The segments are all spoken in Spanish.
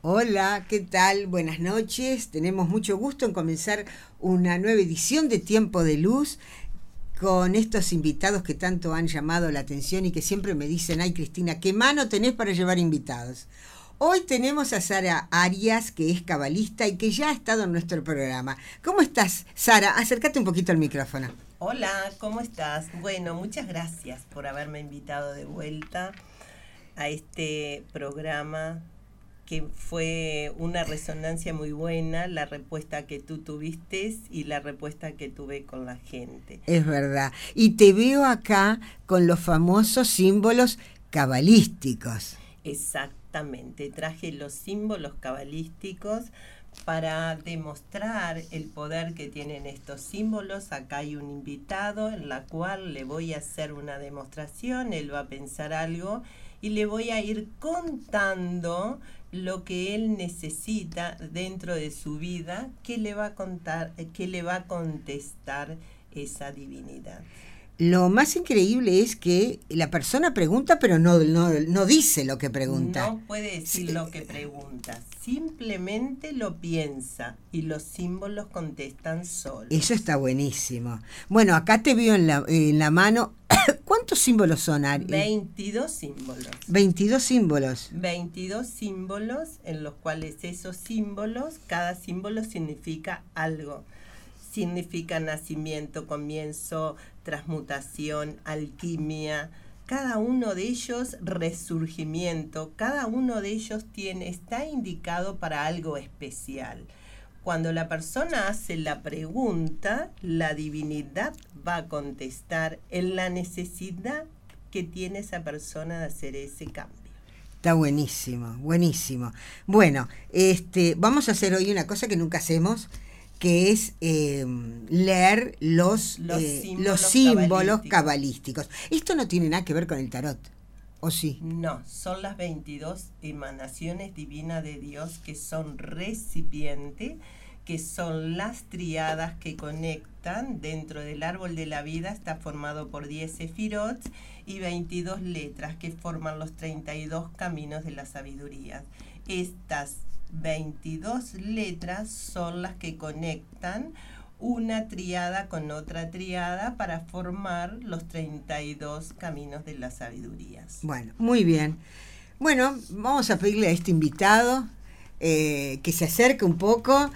Hola, ¿qué tal? Buenas noches. Tenemos mucho gusto en comenzar una nueva edición de Tiempo de Luz con estos invitados que tanto han llamado la atención y que siempre me dicen, ay Cristina, ¿qué mano tenés para llevar invitados? Hoy tenemos a Sara Arias, que es cabalista y que ya ha estado en nuestro programa. ¿Cómo estás, Sara? Acércate un poquito al micrófono. Hola, ¿cómo estás? Bueno, muchas gracias por haberme invitado de vuelta a este programa que fue una resonancia muy buena, la respuesta que tú tuviste y la respuesta que tuve con la gente. Es verdad. Y te veo acá con los famosos símbolos cabalísticos. Exactamente, traje los símbolos cabalísticos para demostrar el poder que tienen estos símbolos. Acá hay un invitado en la cual le voy a hacer una demostración, él va a pensar algo y le voy a ir contando lo que él necesita dentro de su vida, que le va a contar, que le va a contestar esa divinidad. Lo más increíble es que la persona pregunta, pero no dice lo que pregunta. No puede decir lo que pregunta, simplemente lo piensa y los símbolos contestan solos. Eso está buenísimo. Bueno, acá te veo en la mano. ¿Cuántos símbolos son, Ari? 22 símbolos. 22 símbolos. 22 símbolos en los cuales esos símbolos, cada símbolo significa algo. Significa nacimiento, comienzo, transmutación, alquimia. Cada uno de ellos resurgimiento, cada uno de ellos está indicado para algo especial. Cuando la persona hace la pregunta, la divinidad va a contestar en la necesidad que tiene esa persona de hacer ese cambio. Está buenísimo, buenísimo. Bueno, vamos a hacer hoy una cosa que nunca hacemos, que es leer los símbolos cabalísticos. Esto no tiene nada que ver con el tarot, ¿o sí? No, son las 22 emanaciones divinas de Dios que son recipiente, que son las triadas que conectan dentro del árbol de la vida. Está formado por 10 sefirot y 22 letras que forman los 32 caminos de la sabiduría. Estas 22 letras son las que conectan una triada con otra triada para formar los 32 caminos de las sabidurías. Bueno, muy bien. Bueno, vamos a pedirle a este invitado que se acerque un poco.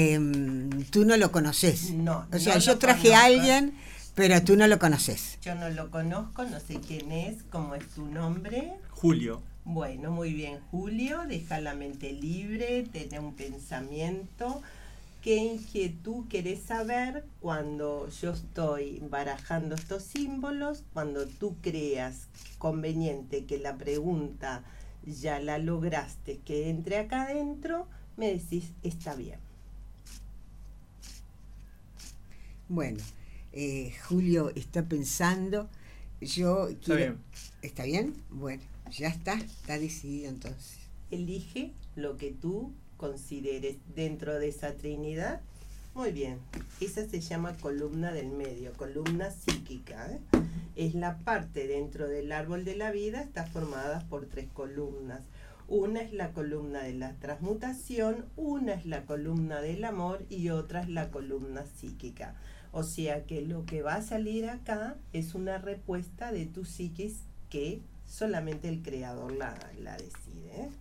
Tú no lo conoces. No. O sea, yo traje a alguien, pero tú no lo conoces. Yo no lo conozco, no sé quién es, cómo es tu nombre. Julio. Bueno, muy bien, Julio, deja la mente libre, tener un pensamiento. ¿Qué inquietud querés saber cuando yo estoy barajando estos símbolos? Cuando tú creas conveniente que la pregunta ya la lograste, que entre acá adentro, me decís, está bien. Bueno, Julio está pensando, yo Está quiero... bien. ¿Está bien? Bueno, ya está decidido entonces. Elige lo que tú consideres dentro de esa trinidad. Muy bien, esa se llama columna del medio, columna psíquica, ¿eh? Es la parte dentro del árbol de la vida, está formada por 3 columnas. Una es la columna de la transmutación, una es la columna del amor y otra es la columna psíquica. O sea que lo que va a salir acá es una respuesta de tu psiquis que solamente el creador la decide, ¿eh?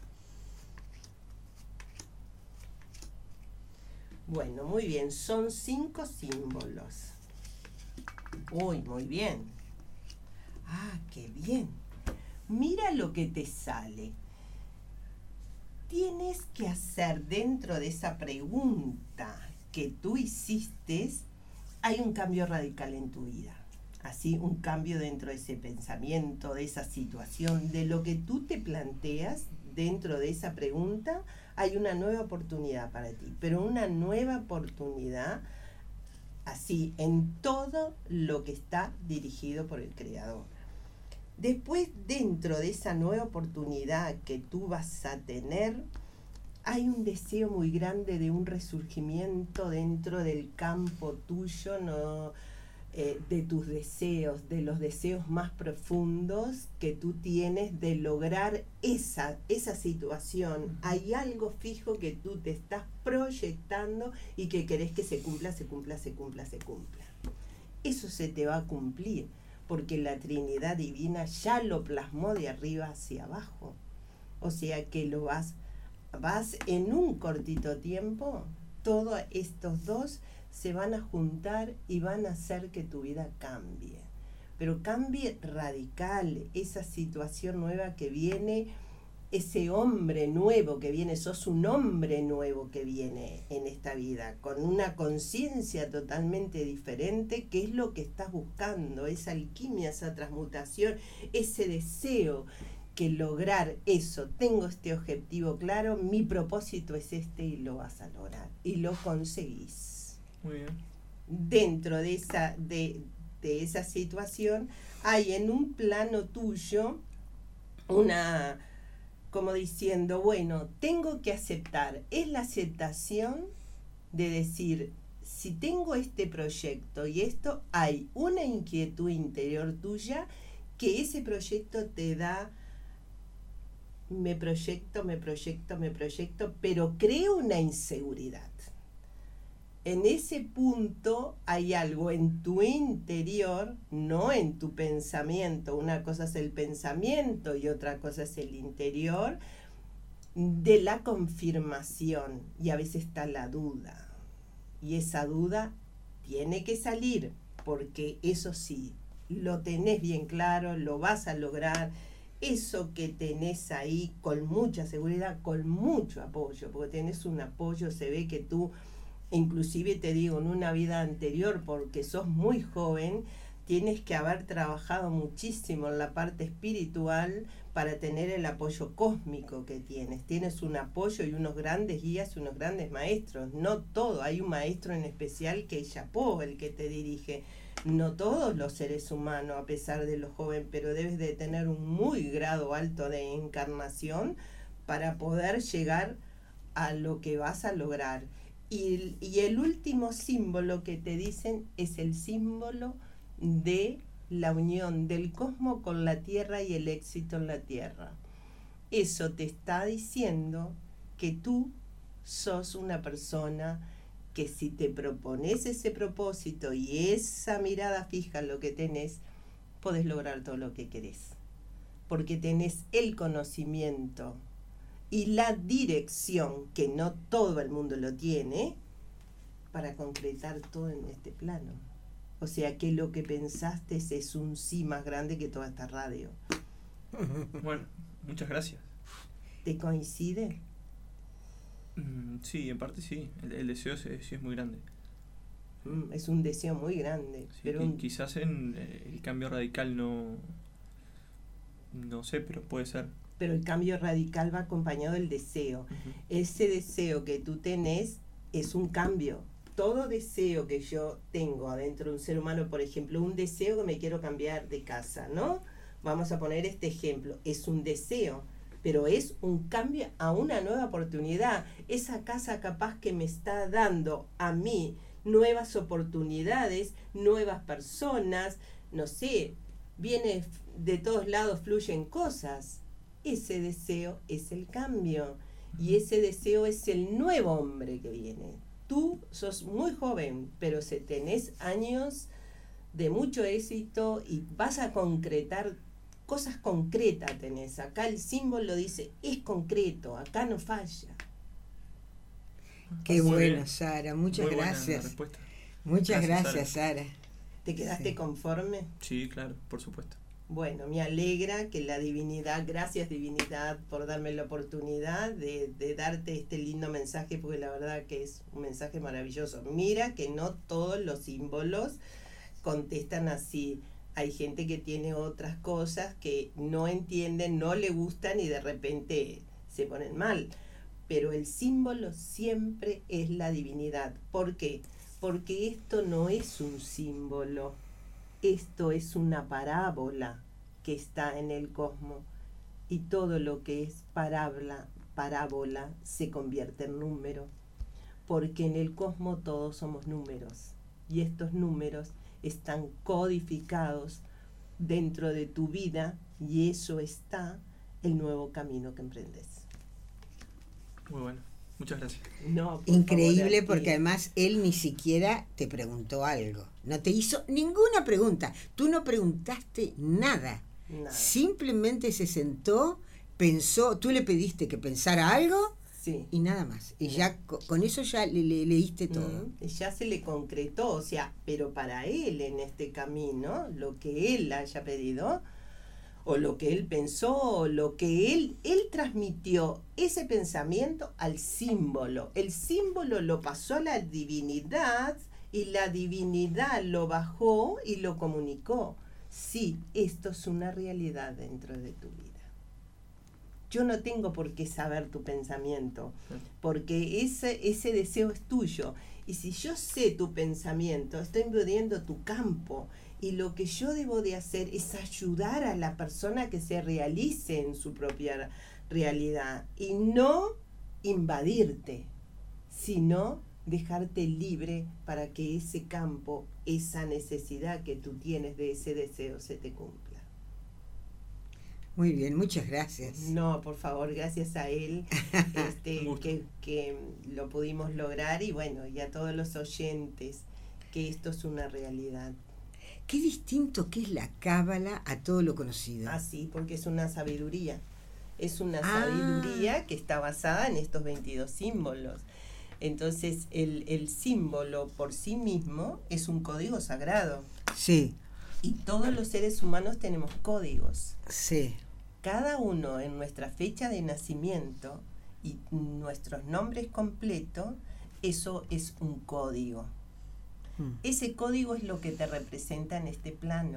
Bueno, muy bien, son 5 símbolos. Uy, muy bien. Ah, qué bien. Mira lo que te sale. Tienes que hacer dentro de esa pregunta que tú hiciste, hay un cambio radical en tu vida. Así, un cambio dentro de ese pensamiento, de esa situación, de lo que tú te planteas dentro de esa pregunta. Hay una nueva oportunidad para ti, pero una nueva oportunidad así en todo lo que está dirigido por el Creador. Después, dentro de esa nueva oportunidad que tú vas a tener, hay un deseo muy grande de un resurgimiento dentro del campo tuyo, no de tus deseos, de los deseos más profundos que tú tienes de lograr esa situación. Hay algo fijo que tú te estás proyectando y que querés que se cumpla, se cumpla, se cumpla, se cumpla. Eso se te va a cumplir, porque la Trinidad Divina ya lo plasmó de arriba hacia abajo. O sea que lo vas en un cortito tiempo, todos estos dos se van a juntar y van a hacer que tu vida cambie. Pero cambie radical, esa situación nueva que viene, ese hombre nuevo que viene, sos un hombre nuevo que viene en esta vida, con una conciencia totalmente diferente, que es lo que estás buscando, esa alquimia, esa transmutación, ese deseo, que lograr eso, tengo este objetivo claro, mi propósito es este y lo vas a lograr, y lo conseguís. Muy bien. Dentro de esa situación hay en un plano tuyo una, como diciendo, bueno, tengo que aceptar, es la aceptación de decir, si tengo este proyecto y esto, hay una inquietud interior tuya que ese proyecto te da, me proyecto, pero creo una inseguridad. En ese punto hay algo en tu interior, no en tu pensamiento. Una cosa es el pensamiento y otra cosa es el interior, de la confirmación. Y a veces está la duda. Y esa duda tiene que salir, porque eso sí, lo tenés bien claro, lo vas a lograr. Eso que tenés ahí con mucha seguridad, con mucho apoyo, porque tenés un apoyo, se ve que tú... Inclusive te digo, en una vida anterior, porque sos muy joven, tienes que haber trabajado muchísimo en la parte espiritual para tener el apoyo cósmico que tienes. Tienes un apoyo y unos grandes guías, unos grandes maestros. No todo, hay un maestro en especial que es Yapó, el que te dirige. No todos los seres humanos, a pesar de lo joven, pero debes de tener un muy grado alto de encarnación para poder llegar a lo que vas a lograr. Y el último símbolo que te dicen es el símbolo de la unión del cosmos con la Tierra y el éxito en la Tierra. Eso te está diciendo que tú sos una persona que si te propones ese propósito y esa mirada fija en lo que tenés, podés lograr todo lo que querés. Porque tenés el conocimiento y la dirección, que no todo el mundo lo tiene, para concretar todo en este plano. O sea que lo que pensaste es un sí más grande que toda esta radio. Bueno, muchas gracias. ¿Te coincide? Sí, en parte sí. El deseo sí es muy grande. Es un deseo muy grande. Sí, pero quizás en el cambio radical no sé, pero puede ser. Pero el cambio radical va acompañado del deseo. Uh-huh. Ese deseo que tú tenés es un cambio. Todo deseo que yo tengo adentro de un ser humano, por ejemplo, un deseo que me quiero cambiar de casa, ¿no? Vamos a poner este ejemplo. Es un deseo, pero es un cambio a una nueva oportunidad. Esa casa capaz que me está dando a mí nuevas oportunidades, nuevas personas, no sé, viene de todos lados, fluyen cosas. Ese deseo es el cambio y ese deseo es el nuevo hombre que viene. Tú sos muy joven, pero tenés años de mucho éxito y vas a concretar cosas concretas tenés. Acá el símbolo dice, es concreto, acá no falla. Qué bueno, Sara, muchas gracias. Muchas gracias, Sara. ¿Te quedaste conforme? Sí, claro, por supuesto. Bueno, me alegra que la divinidad, gracias divinidad por darme la oportunidad de darte este lindo mensaje, porque la verdad que es un mensaje maravilloso. Mira que no todos los símbolos contestan así. Hay gente que tiene otras cosas que no entienden, no le gustan y de repente se ponen mal. Pero el símbolo siempre es la divinidad. ¿Por qué? Porque esto no es un símbolo. Esto es una parábola que está en el cosmos y todo lo que es parábola se convierte en número, porque en el cosmos todos somos números y estos números están codificados dentro de tu vida y eso está el nuevo camino que emprendes. Muy bueno. Muchas gracias. No, por Increíble, favor, porque además él ni siquiera te preguntó algo. No te hizo ninguna pregunta. Tú no preguntaste nada. nada. Simplemente se sentó, pensó, tú le pediste que pensara algo Sí. y nada más. Y ya con eso ya le leíste todo. Ya se le concretó, o sea, pero para él en este camino, lo que él haya pedido, o lo que él pensó, o lo que él transmitió ese pensamiento al símbolo. El símbolo lo pasó a la divinidad y la divinidad lo bajó y lo comunicó. Sí, esto es una realidad dentro de tu vida. Yo no tengo por qué saber tu pensamiento, porque ese deseo es tuyo. Y si yo sé tu pensamiento, estoy invadiendo tu campo. Y lo que yo debo de hacer es ayudar a la persona que se realice en su propia realidad. Y no invadirte, sino dejarte libre para que ese campo, esa necesidad que tú tienes de ese deseo se te cumpla. Muy bien, muchas gracias. No, por favor, gracias a él que lo pudimos lograr y bueno, y a todos los oyentes, que esto es una realidad. Qué distinto que es la cábala a todo lo conocido. Sí, porque es una sabiduría. Es una sabiduría que está basada en estos 22 símbolos. Entonces, el símbolo por sí mismo es un código sagrado. Sí. Y todos los seres humanos tenemos códigos. Sí. Cada uno en nuestra fecha de nacimiento y nuestros nombres completos, eso es un código. Ese código es lo que te representa en este plano.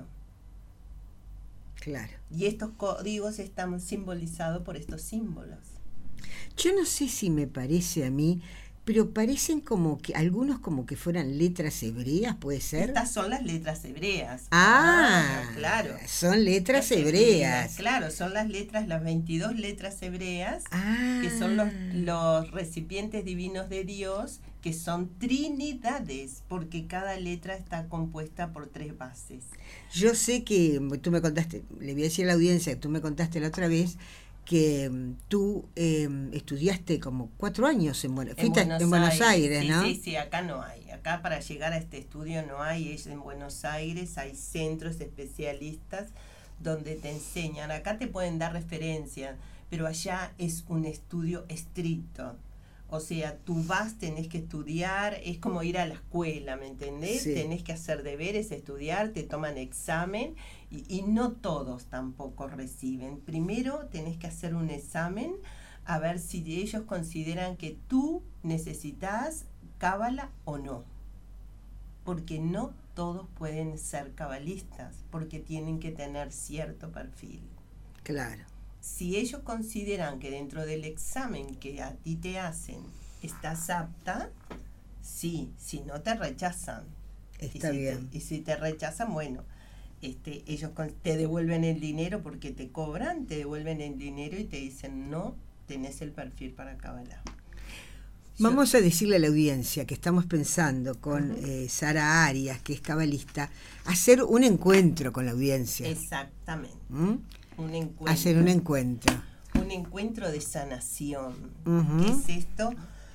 Claro. Y estos códigos están simbolizados por estos símbolos. Yo no sé si me parece a mí, pero parecen como que algunos como que fueran letras hebreas, ¿puede ser? Estas son las letras hebreas. Claro. Son letras hebreas. Claro, son las 22 letras hebreas, que son los recipientes divinos de Dios, que son trinidades, porque cada letra está compuesta por 3 bases. Yo sé que tú me contaste, le voy a decir a la audiencia, que tú me contaste la otra vez, que tú estudiaste como 4 años en Buenos Aires, ¿no? Sí, acá no hay. Acá para llegar a este estudio no hay. Es en Buenos Aires, hay centros especialistas donde te enseñan. Acá te pueden dar referencias, pero allá es un estudio estricto. O sea, tú tenés que estudiar, es como ir a la escuela, ¿me entendés? Sí. Tenés que hacer deberes, estudiar, te toman examen y no todos tampoco reciben. Primero tenés que hacer un examen a ver si ellos consideran que tú necesitas cábala o no. Porque no todos pueden ser cabalistas, porque tienen que tener cierto perfil. Claro. Si ellos consideran que dentro del examen que a ti te hacen estás apta, sí, si no te rechazan. Está bien. Y si te rechazan, bueno, ellos te devuelven el dinero porque te cobran, te devuelven el dinero y te dicen no, tenés el perfil para cábala. Vamos a decirle a la audiencia que estamos pensando con Sara Arias, que es cabalista, hacer un encuentro con la audiencia. Exactamente. Un encuentro. Hacer un encuentro. Un encuentro de sanación. ¿Qué es esto?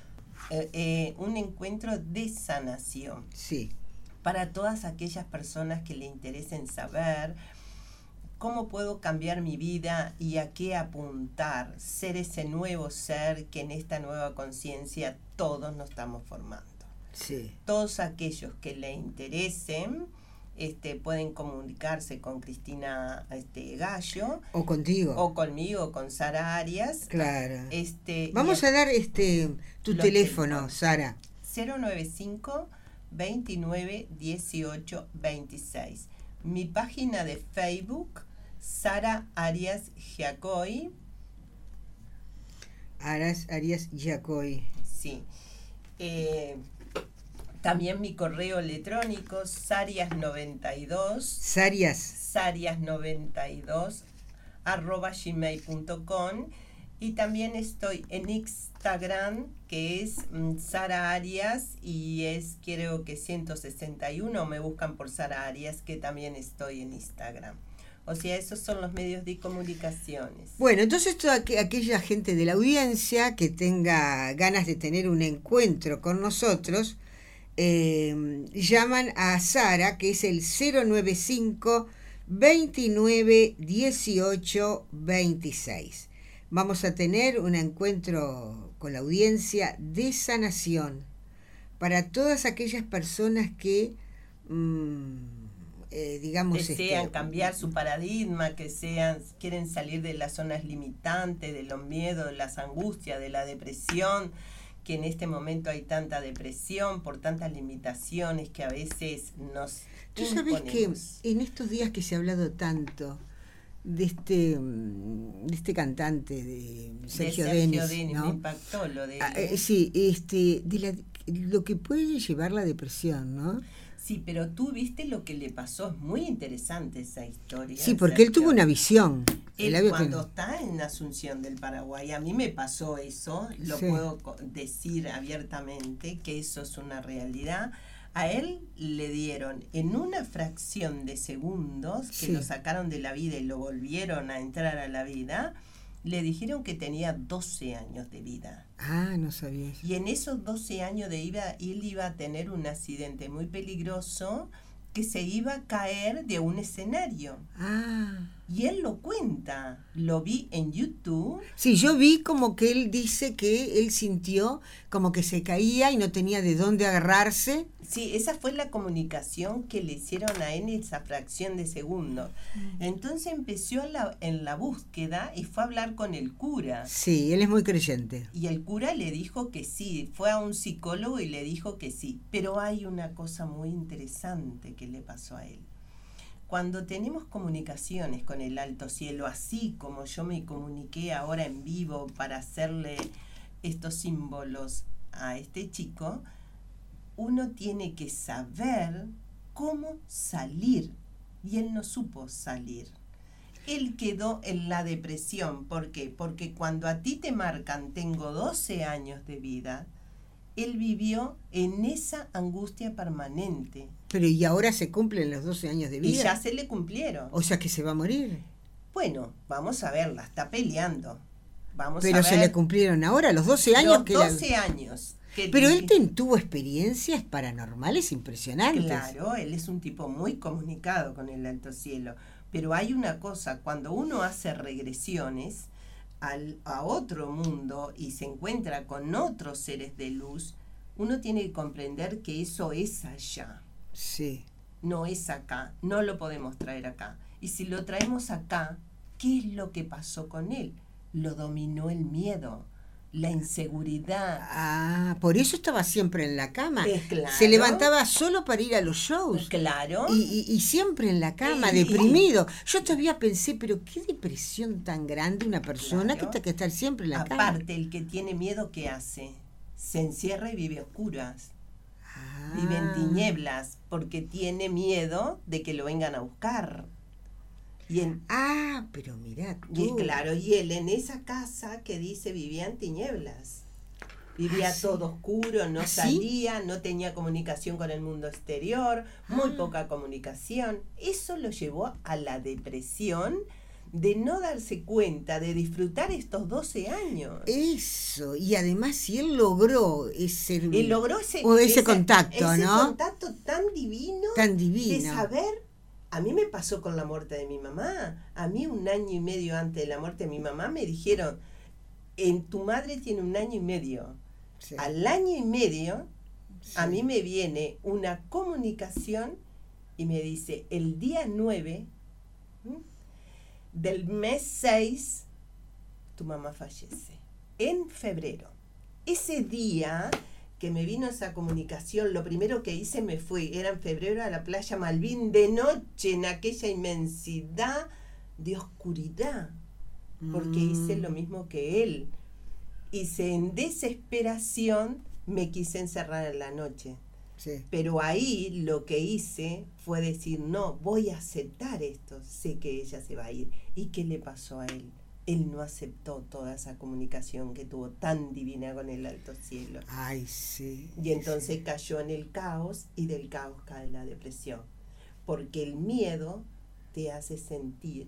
Un encuentro de sanación. Sí. Para todas aquellas personas que le interesen saber cómo puedo cambiar mi vida y a qué apuntar, ser ese nuevo ser que en esta nueva conciencia todos nos estamos formando. Sí. Todos aquellos que le interesen, pueden comunicarse con Cristina Gallo. O contigo. O conmigo, con Sara Arias. Claro. Vamos a dar tu teléfono, Sara. 095 29 18 26. Mi página de Facebook, Sara Arias Giacoy. Arias Giacoy. Sí. También mi correo electrónico, sarias92. Sarias92 @gmail.com. Y también estoy en Instagram, que es Sara Arias, y es creo que 161, me buscan por Sara Arias, que también estoy en Instagram. O sea, esos son los medios de comunicaciones. Bueno, entonces toda aquella gente de la audiencia que tenga ganas de tener un encuentro con nosotros, llaman a Sara, que es el 095 29 18 26. Vamos a tener un encuentro con la audiencia de sanación para todas aquellas personas que, digamos... Desean cambiar su paradigma, quieren salir de las zonas limitantes, de los miedos, de las angustias, de la depresión, que en este momento hay tanta depresión por tantas limitaciones que a veces nos Tú sabes que en estos días que se ha hablado tanto de este cantante de Sergio Denis, ¿no? Me impactó lo de sí, lo que puede llevar la depresión, ¿no? Sí, pero tú viste lo que le pasó, es muy interesante esa historia. Sí, porque él tuvo una visión. Él cuando está en Asunción del Paraguay, a mí me pasó eso, lo puedo decir abiertamente, que eso es una realidad. A él le dieron en una fracción de segundos que lo sacaron de la vida y lo volvieron a entrar a la vida, le dijeron que tenía 12 años de vida. Ah, no sabía eso. Y en esos 12 años de vida, él iba a tener un accidente muy peligroso, que se iba a caer de un escenario. Ah. Y él lo cuenta, lo vi en YouTube. Sí, yo vi como que él dice que él sintió como que se caía y no tenía de dónde agarrarse. Sí, esa fue la comunicación que le hicieron a él en esa fracción de segundo. Entonces empezó en la búsqueda y fue a hablar con el cura. Sí, él es muy creyente. Y el cura le dijo que sí, fue a un psicólogo y le dijo que sí. Pero hay una cosa muy interesante que le pasó a él. Cuando tenemos comunicaciones con el alto cielo, así como yo me comuniqué ahora en vivo para hacerle estos símbolos a este chico, uno tiene que saber cómo salir. Y él no supo salir. Él quedó en la depresión. ¿Por qué? Porque cuando a ti te marcan, tengo 12 años de vida, él vivió en esa angustia permanente. Pero ¿y ahora se cumplen los 12 años de vida? Y ya se le cumplieron. O sea que se va a morir. Bueno, vamos a verla, está peleando. Pero se le cumplieron ahora los 12 años. Los 12 años. Pero él tuvo experiencias paranormales impresionantes. Claro, él es un tipo muy comunicado con el alto cielo. Pero hay una cosa, cuando uno hace regresiones a otro mundo y se encuentra con otros seres de luz, uno tiene que comprender que eso es allá. Sí. No es acá, no lo podemos traer acá. Y si lo traemos acá, ¿qué es lo que pasó con él? Lo dominó el miedo, la inseguridad. Ah, por eso estaba siempre en la cama. Claro. Se levantaba solo para ir a los shows. Claro. Y siempre en la cama, deprimido. Yo todavía pensé, pero qué depresión tan grande una persona que tiene que estar siempre en la cama. Aparte, el que tiene miedo, ¿qué hace? Se encierra y vive a oscuras. Vive en tinieblas, porque tiene miedo de que lo vengan a buscar. Pero mirá tú. Y claro, y él en esa casa que dice vivía en tinieblas. Vivía todo oscuro, no salía, no tenía comunicación con el mundo exterior, muy poca comunicación. Eso lo llevó a la depresión de no darse cuenta, de disfrutar estos 12 años. Eso, y además si él logró ese contacto, ese ¿no? contacto tan divino, de saber. A mí me pasó con la muerte de mi mamá. A mí 1 año y medio antes de la muerte de mi mamá me dijeron, tu madre tiene 1 año y medio. Sí. Al año y medio, a mí me viene una comunicación y me dice, el día 9 del mes 6, tu mamá fallece. En febrero. Ese día que me vino esa comunicación, lo primero que hice era en febrero a la playa Malvin, de noche, en aquella inmensidad de oscuridad, porque hice lo mismo que él. En desesperación me quise encerrar en la noche. Sí. Pero ahí lo que hice fue decir, no, voy a aceptar esto, sé que ella se va a ir. ¿Y qué le pasó a él? él no aceptó toda esa comunicación que tuvo tan divina con el alto cielo. Ay, sí. Y entonces sí. cayó en el caos, y del caos cae la depresión. Porque el miedo te hace sentir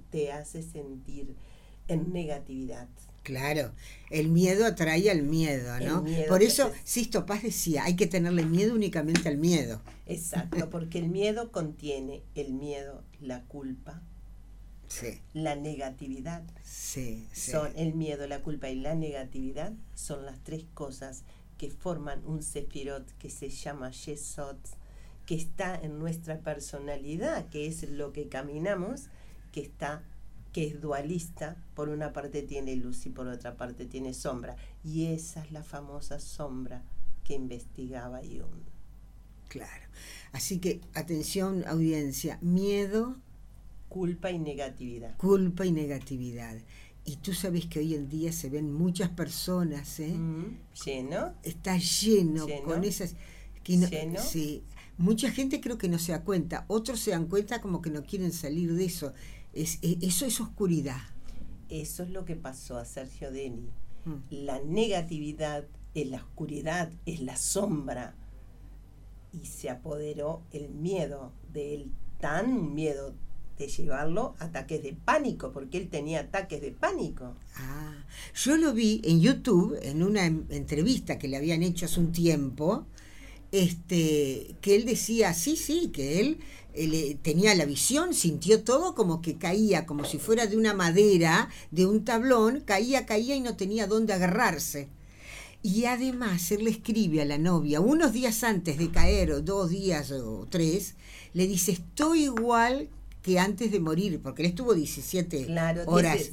en negatividad. Claro, el miedo atrae al miedo, ¿no? Por eso Sisto Paz decía, hay que tenerle miedo únicamente al miedo. Exacto, porque el miedo contiene el miedo, la culpa, sí. la negatividad. Sí, sí. Son el miedo, la culpa y la negatividad son las tres cosas que forman un sefirot que se llama Yesod, que está en nuestra personalidad, que es lo que caminamos, que es dualista, por una parte tiene luz y por otra parte tiene sombra, y esa es la famosa sombra que investigaba Jung. Claro, así que atención audiencia, miedo, culpa y negatividad. Culpa y negatividad. Y tú sabes que hoy en día se ven muchas personas, lleno. Está lleno con esas... Que no, lleno. Sí, mucha gente creo que no se da cuenta, otros se dan cuenta como que no quieren salir de eso. Eso es oscuridad. Eso es lo que pasó a Sergio Denny. La negatividad es la oscuridad, es la sombra. Y se apoderó el miedo de él, tan miedo de llevarlo a ataques de pánico, porque él tenía ataques de pánico. Yo lo vi en YouTube, en una entrevista que le habían hecho hace un tiempo, que él decía, sí, que él tenía la visión, sintió todo como que caía, como si fuera de una madera, de un tablón, caía y no tenía dónde agarrarse. Y además él le escribe a la novia, unos días antes de caer, o 2 días o 3, le dice, estoy igual que antes de morir, porque él estuvo 17 horas.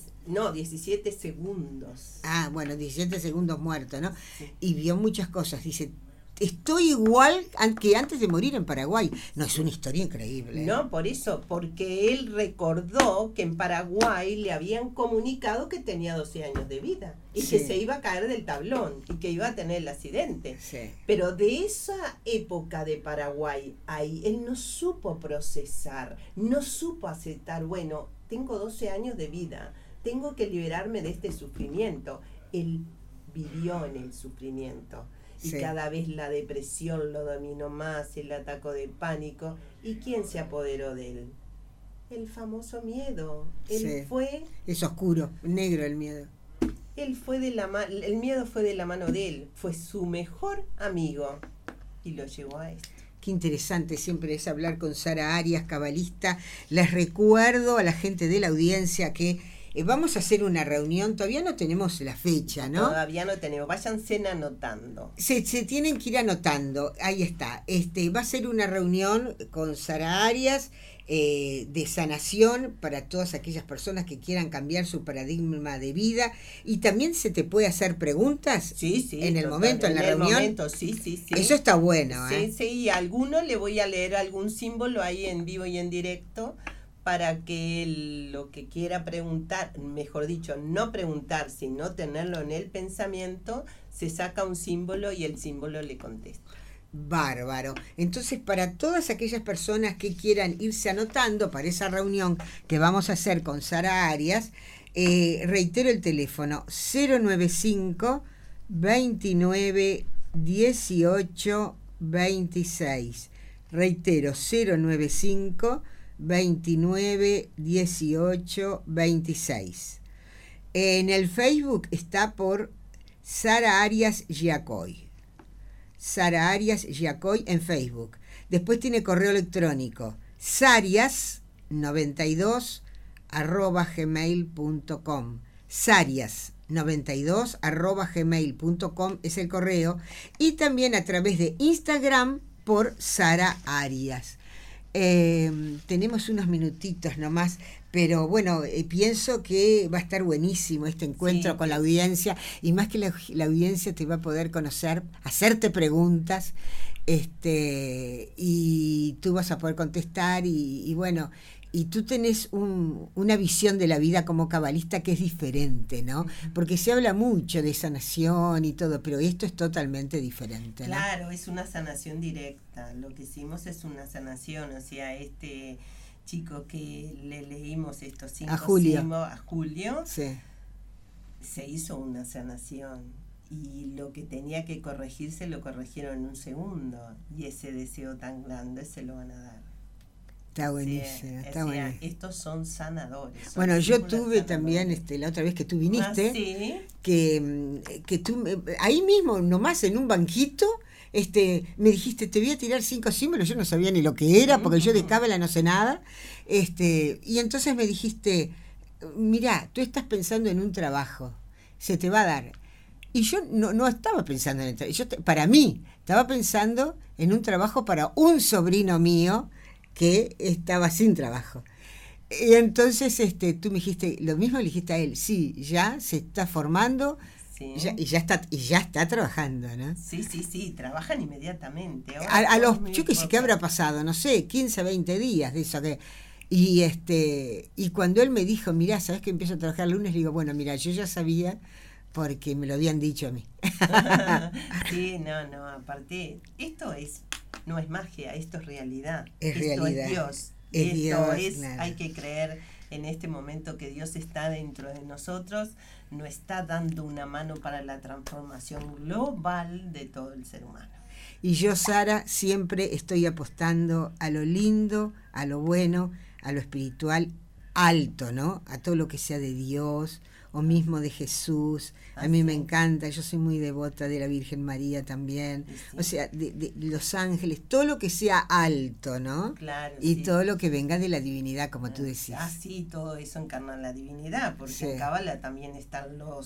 17 segundos. Bueno, 17 segundos muerto, ¿no? Sí. Y vio muchas cosas, dice, estoy igual que antes de morir en Paraguay. No, es una historia increíble. No, por eso, porque él recordó que en Paraguay le habían comunicado que tenía 12 años de vida y que se iba a caer del tablón y que iba a tener el accidente. Sí. Pero de esa época de Paraguay, ahí él no supo procesar, no supo aceptar, bueno, tengo 12 años de vida, tengo que liberarme de este sufrimiento. Él vivió en el sufrimiento. Y cada vez la depresión lo dominó más, el ataque de pánico. ¿Y quién se apoderó de él? El famoso miedo. Él fue... Es oscuro, negro el miedo. El miedo fue de la mano de él. Fue su mejor amigo. Y lo llevó a esto. Qué interesante siempre es hablar con Sara Arias, cabalista. Les recuerdo a la gente de la audiencia que... vamos a hacer una reunión, todavía no tenemos la fecha, ¿no? Todavía no tenemos, váyanse anotando. Se tienen que ir anotando, ahí está. Va a ser una reunión con Sara Arias de sanación para todas aquellas personas que quieran cambiar su paradigma de vida. Y también se te puede hacer preguntas en el momento, en la reunión. Momento, sí. Eso está bueno, Sí, y a alguno le voy a leer algún símbolo ahí en vivo y en directo, para que lo que quiera preguntar, mejor dicho, no preguntar, sino tenerlo en el pensamiento, se saca un símbolo y el símbolo le contesta. Bárbaro. Entonces, para todas aquellas personas que quieran irse anotando para esa reunión que vamos a hacer con Sara Arias, reitero el teléfono 095 29 18 26. Reitero, 095 29 18 26. En el Facebook está por Sara Arias Giacoy. Sara Arias Giacoy en Facebook. Después tiene correo electrónico sarias92@gmail.com. sarias92@gmail.com es el correo, y también a través de Instagram por Sara Arias. Tenemos unos minutitos nomás, pero bueno, pienso que va a estar buenísimo este encuentro con la audiencia, y más que la audiencia te va a poder conocer, hacerte preguntas, y tú vas a poder contestar, y bueno, y tú tenés una visión de la vida como cabalista que es diferente, ¿no? Porque se habla mucho de sanación y todo, pero esto es totalmente diferente, ¿no? Claro, es una sanación directa. Lo que hicimos es una sanación, o sea, chico que le leímos estos 5 símbolos a Julio, sí, se hizo una sanación y lo que tenía que corregirse lo corrigieron en un segundo, y ese deseo tan grande se lo van a dar. Está buenísimo, está buenísimo. Estos son sanadores. Son bueno, yo tuve sanadores. también, la otra vez que tú viniste, ¿sí? que tú, ahí mismo, nomás en un banquito, me dijiste, te voy a tirar 5 símbolos, yo no sabía ni lo que era, porque yo de cábala no sé nada, y entonces me dijiste, mirá, tú estás pensando en un trabajo, se te va a dar. Y yo no estaba pensando en el trabajo, para mí, estaba pensando en un trabajo para un sobrino mío, que estaba sin trabajo. Y entonces tú me dijiste, lo mismo le dijiste a él, sí, ya se está formando, sí. y ya está trabajando, ¿no? Sí, trabajan inmediatamente. Yo qué sé qué habrá pasado, no sé, 15, 20 días de eso que... Y cuando él me dijo, mirá, ¿sabes que empiezo a trabajar el lunes? Le digo, bueno, mira, yo ya sabía porque me lo habían dicho a mí. Sí, no, aparte, esto no es magia, esto es realidad. Es esto realidad. Es Dios. Es Dios, hay que creer en este momento que Dios está dentro de nosotros, nos está dando una mano para la transformación global de todo el ser humano. Y yo, Sara, siempre estoy apostando a lo lindo, a lo bueno, a lo espiritual alto, ¿no? A todo lo que sea de Dios o mismo de Jesús. A mí me encanta, yo soy muy devota de la Virgen María también. Sí. O sea, de los ángeles, todo lo que sea alto, ¿no? Claro. Y todo lo que venga de la divinidad, como tú decís. Sí, todo eso encarna la divinidad, porque en Cábala también están los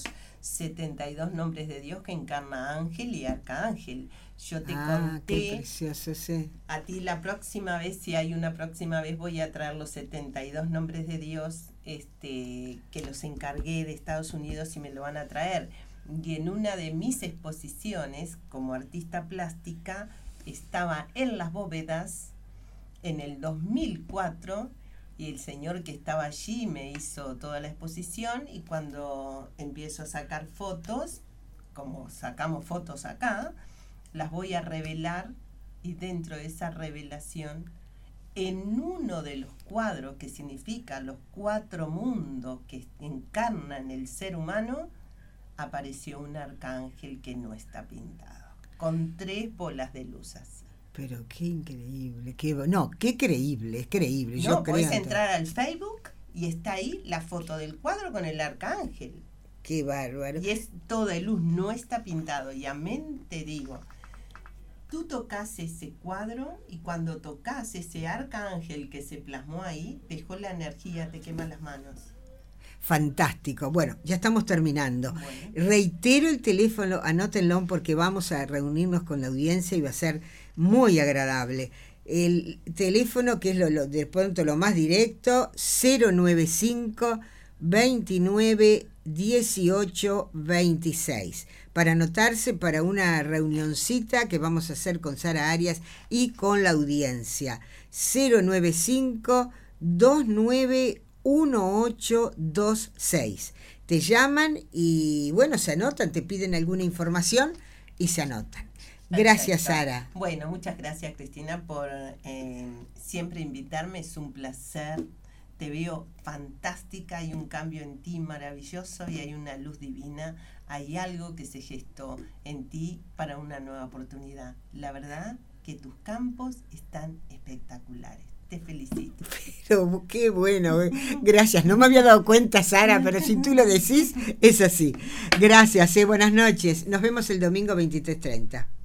72 nombres de Dios que encarna ángel y arcángel. Yo te conté, qué precioso, sí. A ti la próxima vez, si hay una próxima vez, voy a traer los 72 nombres de Dios, que los encargué de Estados Unidos y me lo van a traer. Y en una de mis exposiciones como artista plástica estaba en las bóvedas en el 2004, y el señor que estaba allí me hizo toda la exposición, y cuando empiezo a sacar fotos, como sacamos fotos acá, las voy a revelar, y dentro de esa revelación, en uno de los cuadros que significa los 4 mundos que encarnan el ser humano, apareció un arcángel que no está pintado, con 3 bolas de luz así. Pero qué increíble, qué creíble, es creíble. No, podés entrar al Facebook y está ahí la foto del cuadro con el arcángel. Qué bárbaro. Y es todo de luz, no está pintado. Y amén te digo, tú tocas ese cuadro, y cuando tocas ese arcángel que se plasmó ahí, dejó la energía, te quema las manos. Fantástico. Bueno, ya estamos terminando. Bueno. Reitero el teléfono, anótenlo porque vamos a reunirnos con la audiencia y va a ser muy agradable. El teléfono, que es de pronto lo más directo, 095 29 18 26. Para anotarse para una reunioncita que vamos a hacer con Sara Arias y con la audiencia. 095 29 1826. Te llaman y bueno, se anotan, te piden alguna información y se anotan. Gracias, Sara. Bueno, muchas gracias, Cristina, por siempre invitarme. Es un placer. Te veo fantástica, hay un cambio en ti maravilloso y hay una luz divina. Hay algo que se gestó en ti para una nueva oportunidad. La verdad que tus campos están espectaculares. Te felicito. Pero qué bueno, gracias. No me había dado cuenta, Sara, pero si tú lo decís, es así. Gracias, buenas noches. Nos vemos el domingo 23:30.